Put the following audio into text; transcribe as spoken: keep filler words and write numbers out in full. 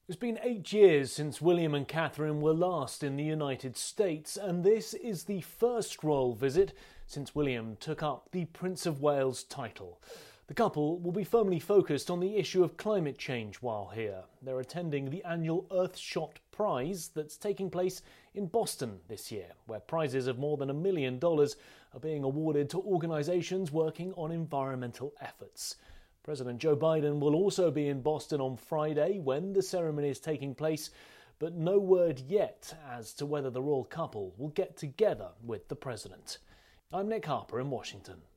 It's been eight years since William and Catherine were last in the United States, and this is the first royal visit since William took up the Prince of Wales title. The couple will be firmly focused on the issue of climate change while here. They're attending the annual Earthshot Prize that's taking place in Boston this year, where prizes of more than a million dollars are being awarded to organisations working on environmental efforts. President Joe Biden will also be in Boston on Friday when the ceremony is taking place, but no word yet as to whether the royal couple will get together with the president. I'm Nick Harper in Washington.